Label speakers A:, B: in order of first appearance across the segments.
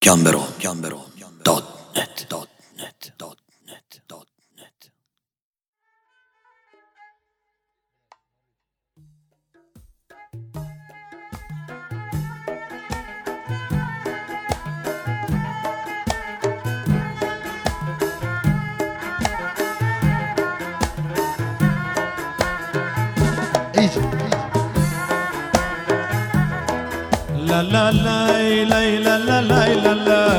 A: لا لا لا لا لا لا لا لا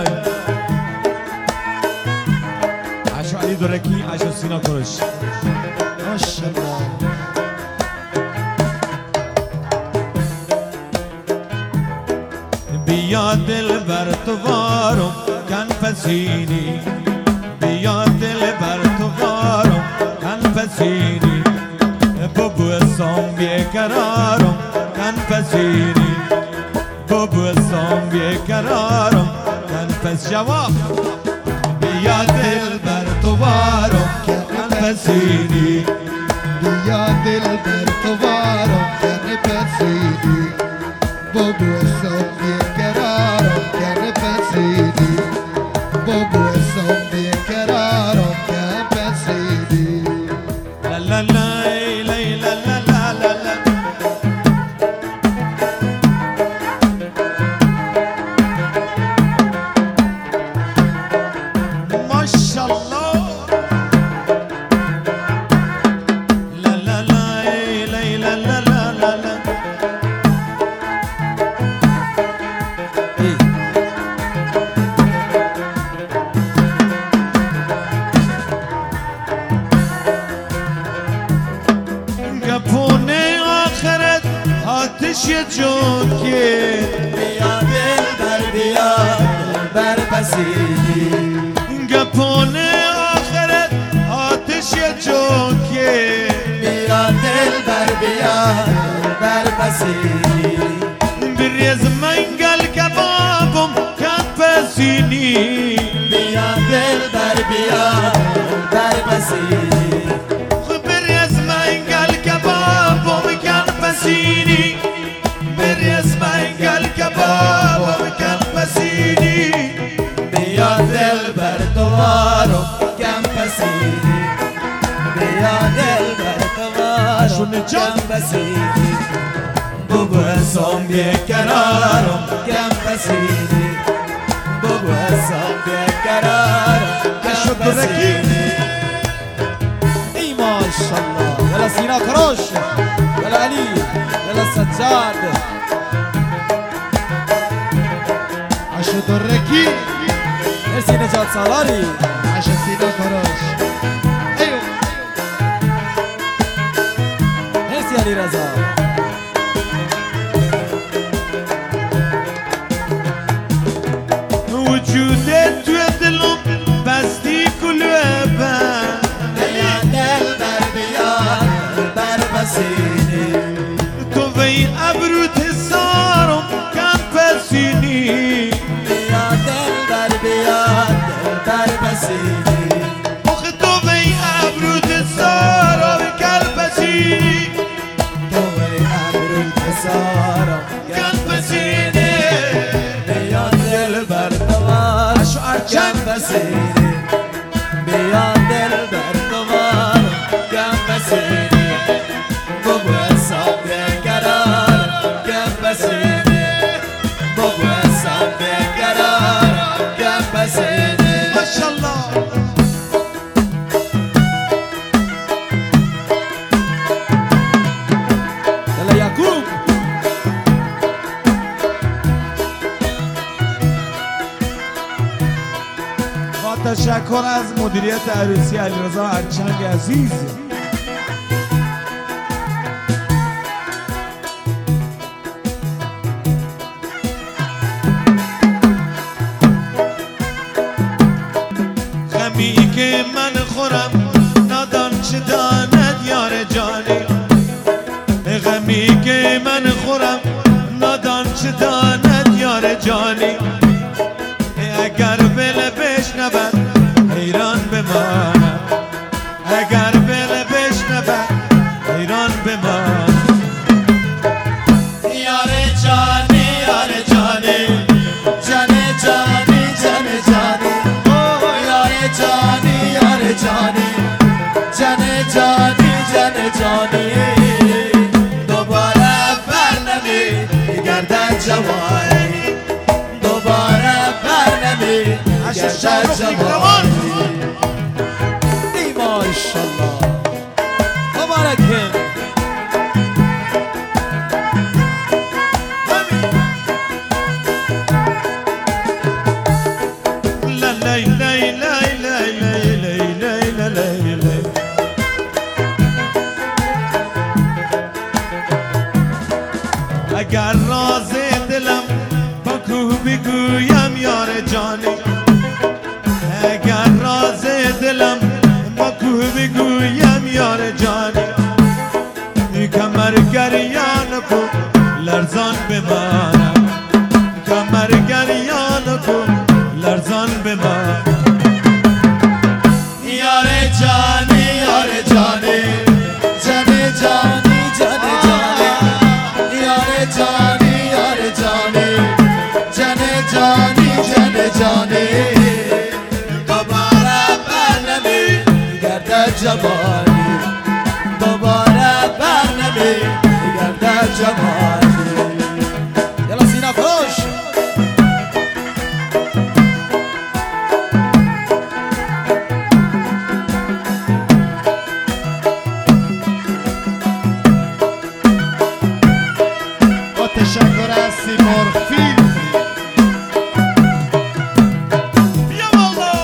A: عاشو علی درکی عاشو سینا کرش ماشاءالله بیا دل بر تو وارم کن پسینی بیا دل بر تو وارم کن پسینی بابو سام بیقرارم کن پسینی بابو سام بیقرارم کن پس جواب بیا دل بر تو وارم کن پسینی
B: بیا دل بر تو وارم کن پسینی بابو سام بیقرارم کن پسینی بابو سام بیقرارم کن پسینی
A: لا لا لا یه جوکه
C: بیا دل بر پسینی
A: گپونه آخرت آتش یه جوکه
C: بیا دل بر پسینی
A: بریز منگل کبابم کن پسینی
C: بیا دل بر پسینی
A: بریز منگل کبابم کن پسینی بریز منگل کبابم کن پسینی
C: بیا دل بر دوارم کن پسینی بیا دل بر دوارم کن پسینی بابو سام بیقرارم کن پسینی بابو سام بیقرارم کن پسینی
D: ای ماشاءالله يلا سينا كروش يلا علي يلا سجاد
B: عاشو درکی
D: مرسی نجات سالاری
B: عاشو سینا کراش ایو
D: مرسی علی رضا
A: وجودت توی دلم بستی کلوبه
C: بیا دل بر پسینی
A: تو وی ابروت سارم کن پسینی
C: بیا دل بر پسینی
A: آخه تو وی ابروت سارم کن پسینی
C: تو ای ابرو سارم
A: کن پسینی
C: بیا دل بر دوار کن پسینی بیا دل بر دوار کن پسینی بابو حساب قرار کن پسینی بابو حساب قرار کن پسینی
A: ماشاءالله
D: يلا يعقوب
A: با تشکر از مدیریت عروسی علیرضا ارچنگ عزیز غمی که من خورم نادان چه داند یار جانی غمی که من خورم نادان چه داند یار جانی اگر بله بشنود حیران بمانم اگر بله
C: جوانی دوباره برنمی گردد جوانی
D: ای ماشالله مبارکه
A: اگر راز دلم با کو بگویم یار جانی اگر راز دلم با کو بگویم یار جانی کمر گریان کو لرزان بمانم کمر گریان کو لرزان بمانم
C: یار جانی یار جانی جانی جانی جانی جانی یار جانی یار جانی جانی جانی جانی جانی دوباره برنمی گردد جوانی دوباره برنمی گردد جوانی
D: یلا سینا کروش
B: با تشکر از سیمور فیلم
A: بیا والا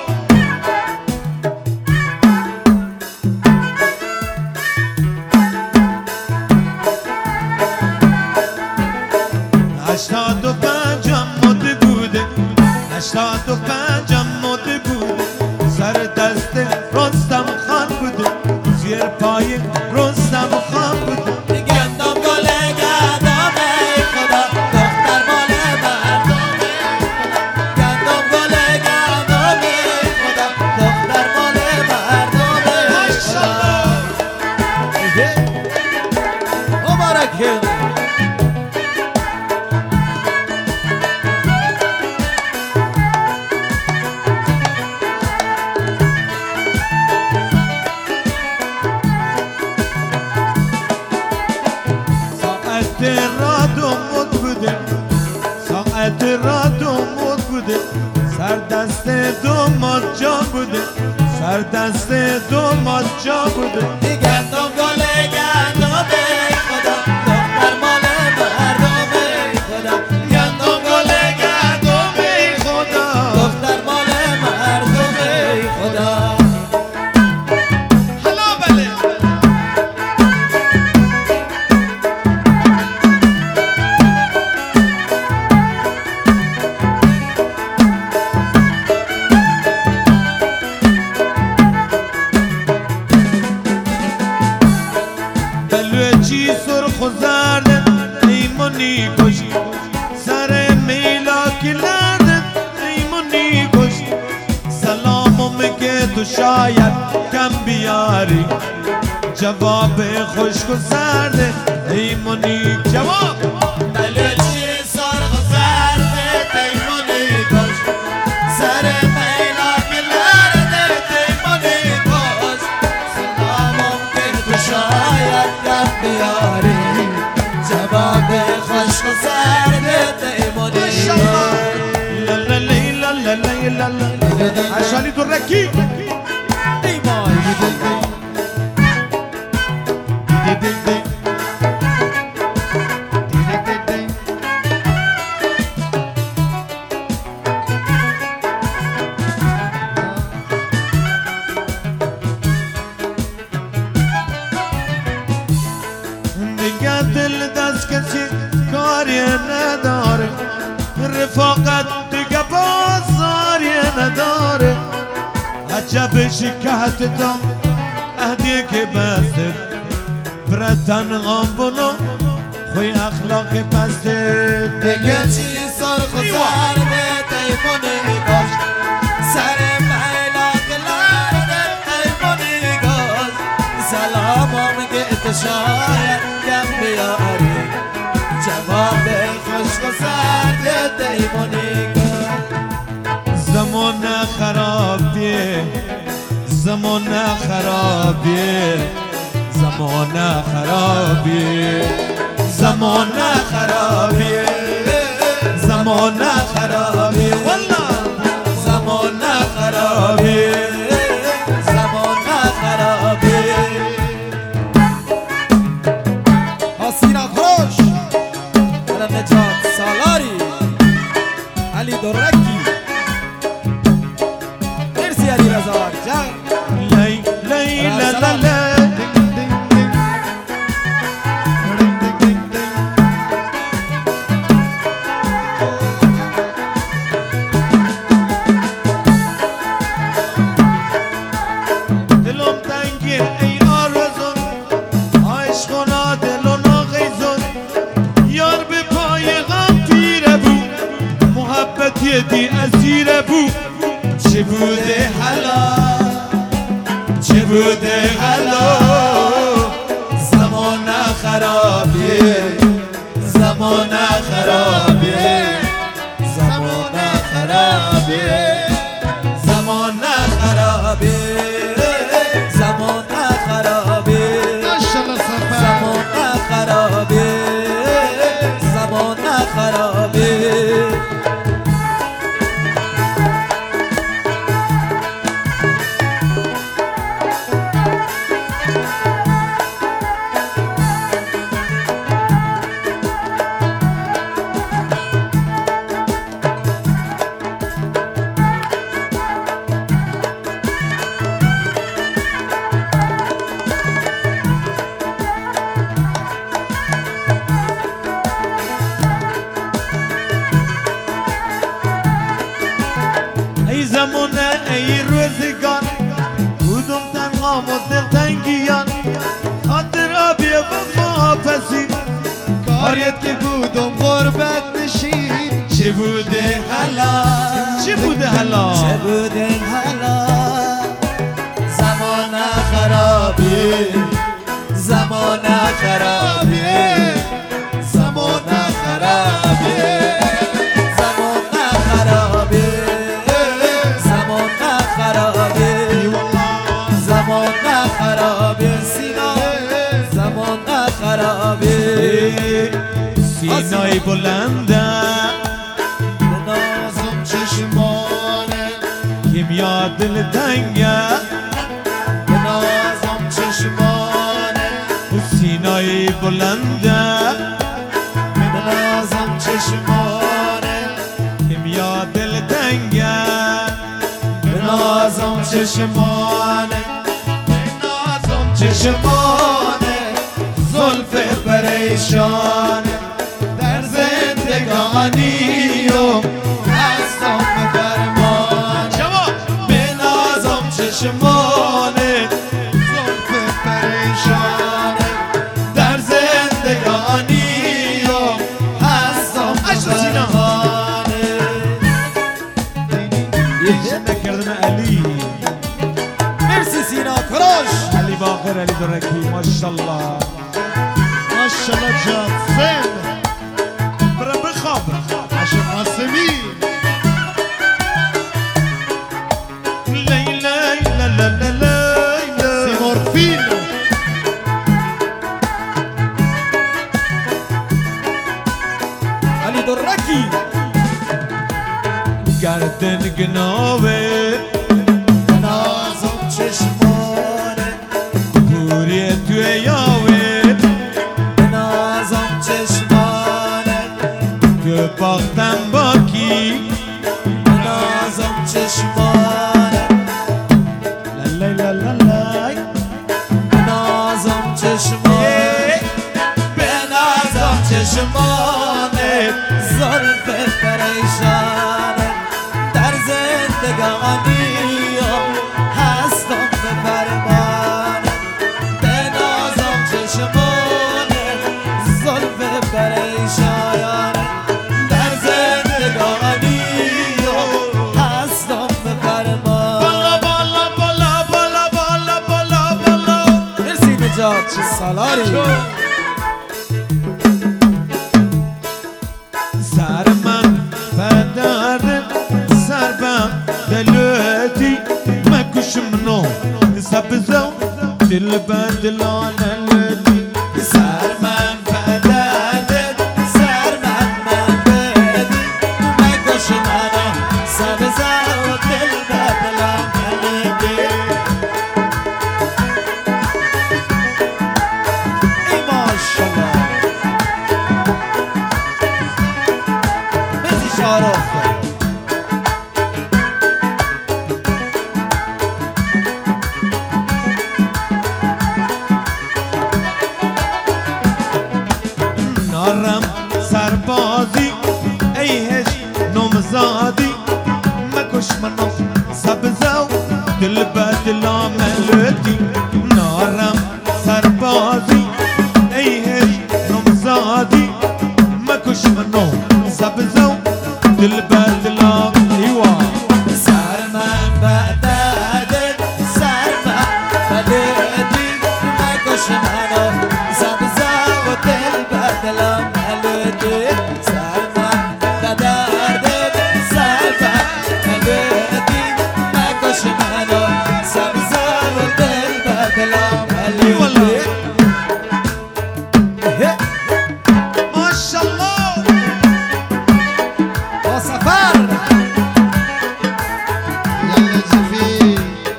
A: هشتاد و پنجم مده بوده هشتاد و پنجم مده بوده سر دست رستم خان بوده زیر پای رستم خان بوده
C: گندم گل گندم ای خدا دختر مال مردم گندم گل گندم ای خدا دختر مال مردم ای خدا
D: مبارکه
A: ساعت راد و مد بوده ساعت راد و مد بوده سر دست دو ماد جا بوده سر دست دو ماد جا بوده
C: گندم گل گندم ای خدا دختر مال مردم ای خدا گندم گل گندم ای خدا دختر مال مردم ای خدا
A: حالا بله بلوچی سرخ و زرد ایمونی کشی سر میلاک لرد ایمونی کشی سلامو میگه تو شاید کم بیاری جواب خشک و زرد ایمونی جواب
C: بلوچی سرخ و زرد تیمونی کش سر میلاک لرد تیمونی کش سلامم که تو شاید کم بیاری جواب خشک و زرد تیمونی کش
A: لا لا لا لا لا لا لا عشانی درکی
D: ای ماشالله
A: دیگه دل دست کسی کاری نداره رفاقت دیگه بازاری نداره عجب شکایت تا عهدی که بسته برتن غامبونو خوی اخلاق پسته
C: دیگه چی سرخ و زرد تیمونی کش سر میلاک لرد تیمونی کش سلامم که تو شاید کم بیاری جواب خشک و زرد تیمونی کش
A: زمان خرابیه زمان خرابیه زمان خرابیه زمان خرابیه
D: درکی مرسی علی رضا جان
A: لی لی لا لا لا دلم تنگه ای آرزون عشقنا دلو ناغیزون یار به پای غم تیره بود محبتی دی اسیره بود چه بوده حالا چه بوده حالا زمان خرابه زمان خرابه زمان خرابه
D: زمان خرابه زمان خرابه
B: ماشاءالله سفر
D: زمان خرابه زمان خرابه
A: ای زمانه ای روزگار بودم تنها و دلتنگیان خاطر آبی و محافظی
B: کاریت که بودم غربت نشین
A: چه بوده حالا چه بوده حالا
D: چه بوده حالا زمان خرابه زمان خرابه زمان خرابه زمان خرابه زمان خرابه زمان خرابه سینا زمان خرابه
A: سینای بلنده
B: نازم چشمانه
A: کیمیا دل تنگه
B: نازم چشمانه
A: سینای بلنده
B: نازم چشمانه
A: کیمیا دل تنگه
B: نازم چشمانه نازم چشمانه زلف پریشانه در زندگانی و هستم فرمان به نازم چشمانه زلف پریشانه در زندگانی و هستم فرمانه
A: نکردم علی
D: مرسی سینا کروش
A: علی باقر علی درکی ماشاءالله
B: ماشاءالله جان فن
A: برم بخواب
B: عشق قاسمی
A: لی لی لا لا لا لا
B: سیمورفیل
D: علی درکی
A: گردن گناوه
B: نازم چشمانه
A: پوری توی یاوه
B: نازم چشمانه
A: که باختم با کی
B: نازم چشمانه
A: لا لا لا لا
B: نازم چشمانه به نازم چشمانه زلف پریشانه در زندگانی هستم به فرمانه به نازم چشمانه زلف پریشانه در زندگانی هستم به فرمانه
A: بالا بالا بالا بالا بالا بالا بالا
D: مرسی نجات چه سالاری
A: سر من فدارم سر بم دلوتی مکشم نو سبزو دل بدلان لدی
B: سر من فدادت سر من بدی مگوش منو سبزه و دل بدلم کلدی ای ماشالله
D: مرسی شارف
A: دلا ملتی نارم سربازی ای هجرم زادی مکش منو سبزو دل بدلا ایوا
C: سر من بدد سر من بددی مکش منو سبزا و دل بدلا ملتی سر من بدد سر من بددی مکش منو سبزا و دل بدلا ملتی
A: ماشالله
D: با سفر
B: يلا جفي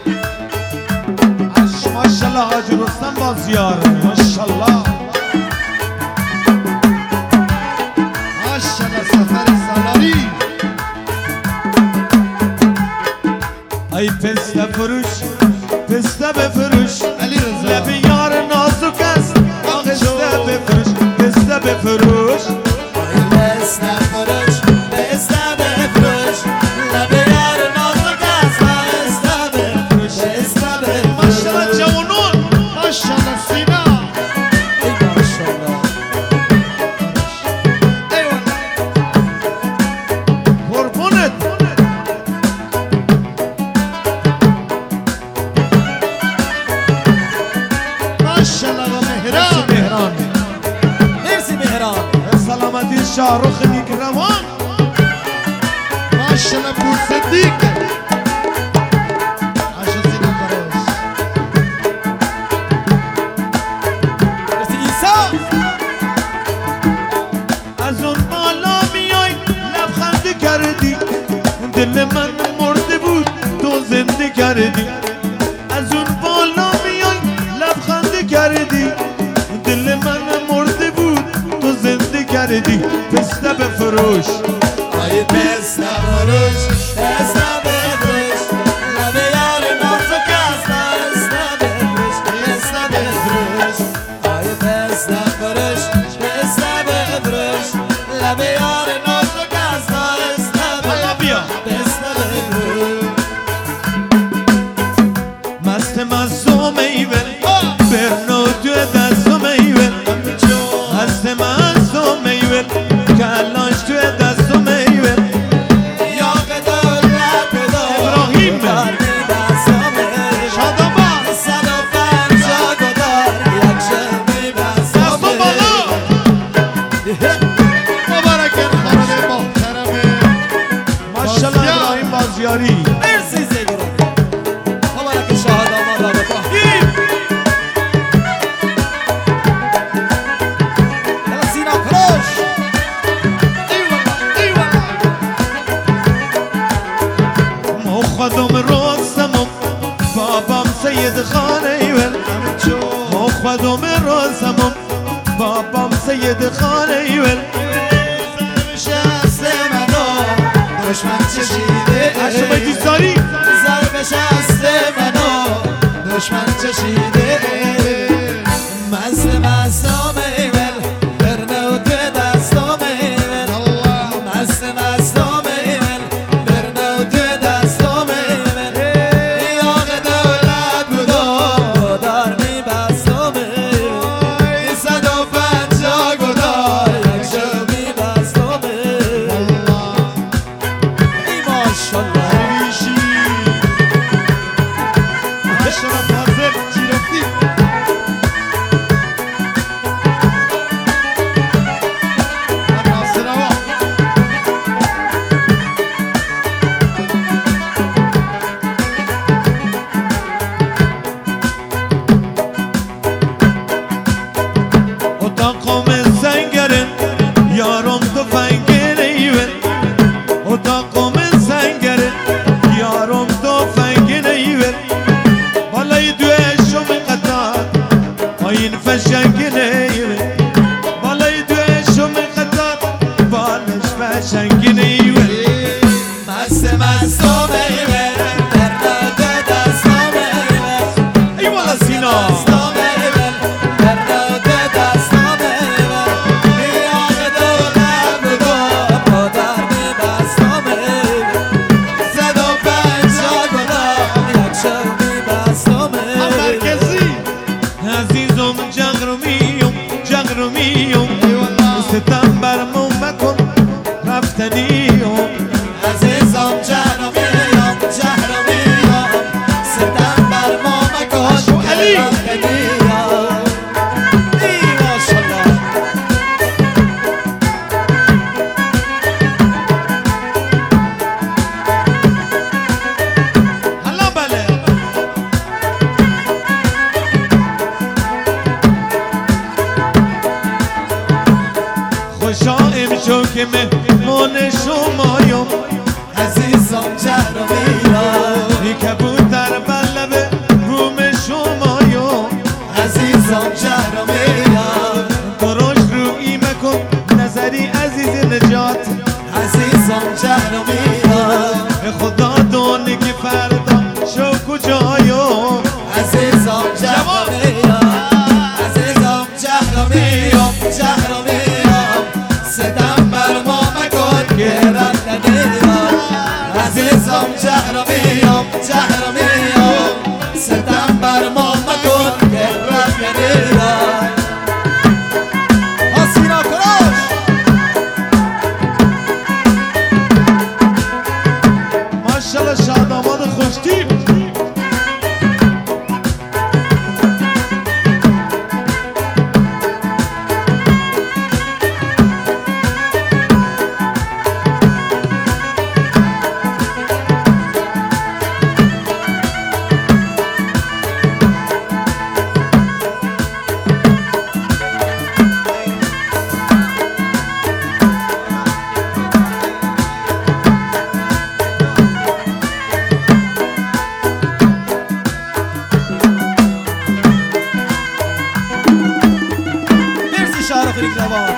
A: ماشالله حاج رستم بازیار ماشالله
B: ما شاء الله سفر سالاری
A: ای پسته فروش پسته بفروش
B: علی رضا
A: لب یار نازک است پسته بفروش پسته بفروش
C: بسته فروش بسته بفروش لب یار نازک است بسته بفروش بسته بفروش
A: ماشالله جوانون
B: ما شاء الله سینا
C: ای ماشاءالله
A: قربونت
B: ما شاء الله و مهران
A: مهران
C: مرسی مهران
A: سلامتی شاهرخ نیکروان
B: ما شاء الله پور صدیق عاشق سینا کراش
C: مرسی ایسا
A: از اون بالا میای لبخند کردی دل من مرده بود تو زنده کردی از اون بالا میای لبخند کردی دل من مرده بود تو زنده کردی پسته بفروش
C: ای پسته فروش پسته بفروش لب یار نازک است پسته بفروش پسته بفروش ای پسته فروش پسته بفروش لب یار نازک است پسته
A: حالا بیا
C: پسته بفروش
A: مست مزو میول برنو تو دستو میول مست مزو میول کلاش تو دستو میول
C: یاق دولت دار
A: ابراهیم شاداباد
C: 150 گدار یک شب
A: دستو بالا
B: مبارک خانه محترمه
A: ماشالله ابراهیم بازیاری
C: مرسی زیگران مبارک شاهد آمد را بکن یلا سینا کروش
A: ما خودم رستمم بابام سید خان ایول ما خودم رستمم بابام سید خان ایول
C: شست منو دشمن چشیده
A: عشق دیستاری
C: ضرب شست منو دشمن چشیده مست مستم ایول برنو تو دستم ایول مست مستم ایول برنو تو دستم ایول یاق دولت بودم دار میبستم ایول 150 گدار یک شب میبستم ایول ای ماشالله
B: ریشی ما شاء الله فاضل جیرفتی ناصر آقا
A: اتاقم سنگره یارم تو فنگره ایول اتاقم سنگره یارم تو فنگره ایول بالای دوشم قطار آین فشنگره ایول بالای دوشم قطار بالش فشنگره ایول
C: مست مستم ایول برنو تو دستم ایول
A: ای والا سینا
C: دستم ایول برنو تو دستم ایول یاق دولت بودم دار میبستم ایول 150 گدار یک شب میبستم عزیزم جهرمیان
A: بی کبوتر بلبه روم شمایو
C: عزیزم جهرمیان
A: دروش روی مکن نظری عزیز نجات
C: عزیزم جهرمیان
A: به خدا دونه که فردا شو کجایو
C: عزیزم جهرمیان عزیزم جهرمیان جهرمیان ستم بر ما مکن که رفت نیان عزیزم جهرمیان جهرمیان ستم بر ما مکن که رفت نیان
D: آسینا کراش
A: ماشالله شاداماد خوشتیب
D: مرسی شهر فریکروان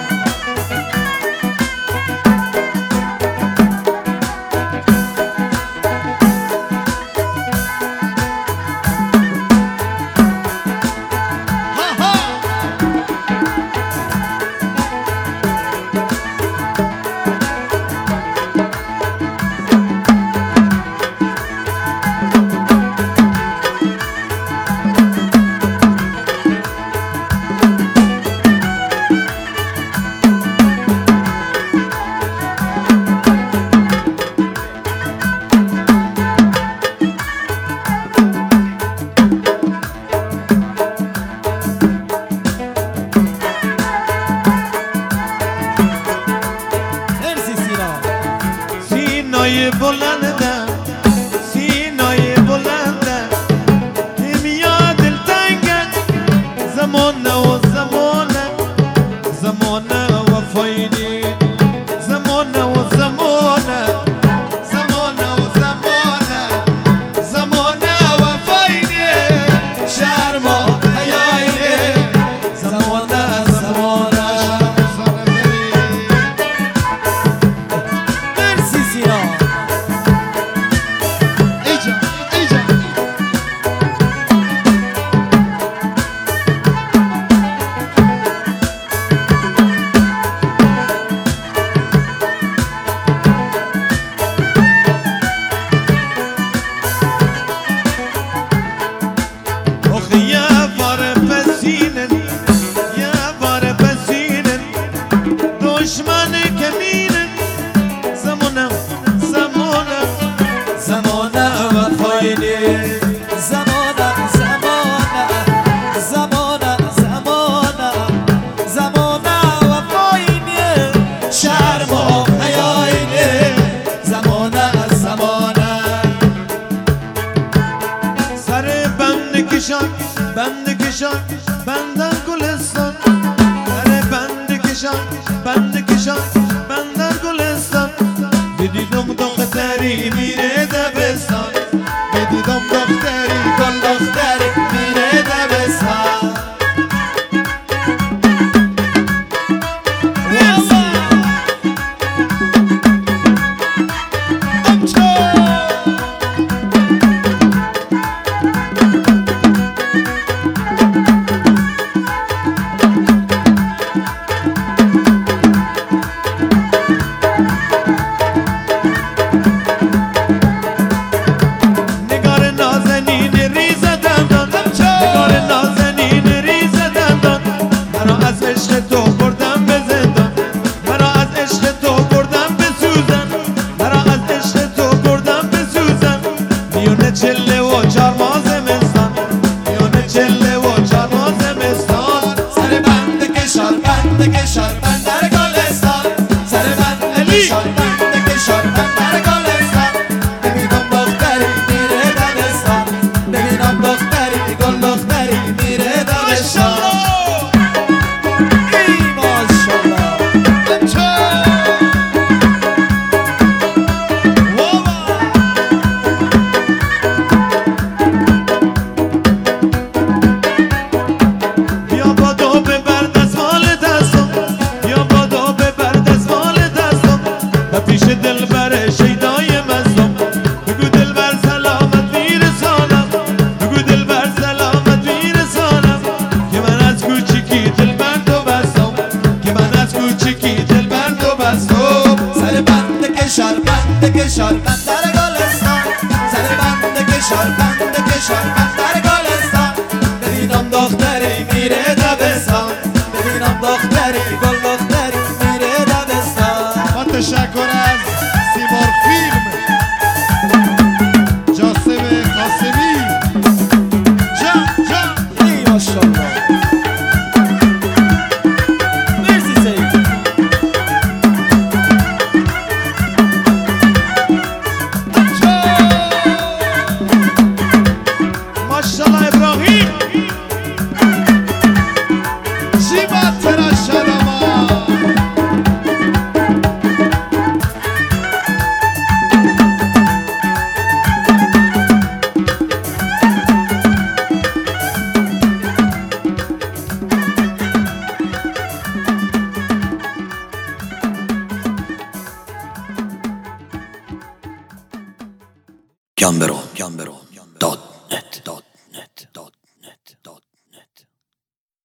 D: مرسی سینا
A: سینای بلندم سینای بلندم همیا دلتنگم زمانه و زمانه زمانه وفاینی زمانه و زمانه زمانه و زمانه زمانه وفاینی
C: شرما حیاینه زمانه زمانه
D: مرسی سینا
B: ایجا ایجا
A: آخه یه بار بسینن یه بار بسینن دشمن کمینن زمانه زمانه
C: زمانه وفاینه زمانه زمانه زمانه زمانه زمانه وفاینه شرما حیاینه زمانه زمانه
A: سر بند کشان بند کشان بندر گلستان سر بند کشان بند کشان بندر گلستان بدیدم دختری میره دبستان
B: بدیدم دختری
C: گل دختری میره دبستان
A: نگار نازنین ریز دندان نگار نازنین ریز دندان مرا از عشق تو بردم به زندان مرا از عشق تو بردم به سوزن مرا از عشق تو بردم به سوزن میونه چله و چار ماه زمستان میونه چله و چار ماه زمستان
C: سر بند کشار بندر گلستان سر بند کشار بند کشار بندر گلستان ببینم دختری میره دبستان ببینم دختری گل دختری میره دبستان
D: ای ماشاءالله
C: کشاربند در گلستان ببینم دختری میره دبستان ببینم دختری گل دختری میره دبستان
B: با تشکر از سیمور فیلم جاسم قاسمی جا
D: ای ماشاءالله مرسی سید
A: ماشاءالله ابراهیم
B: شیما تراشدما
E: Gambero. .net